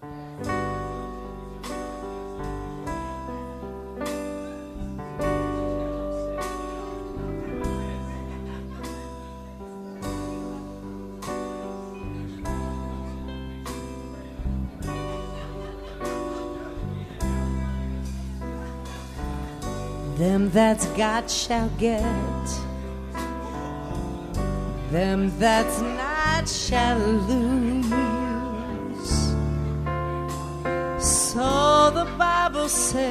Them that's got shall get, them that's not shall lose. So the Bible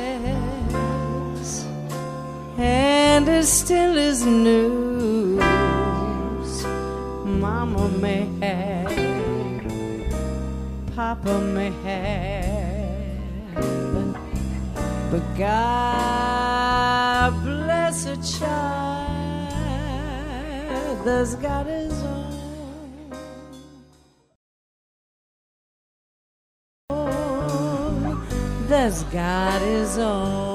says, and it still is news. Mama may have, Papa may have, but God bless a child that's got his own. That's got his own.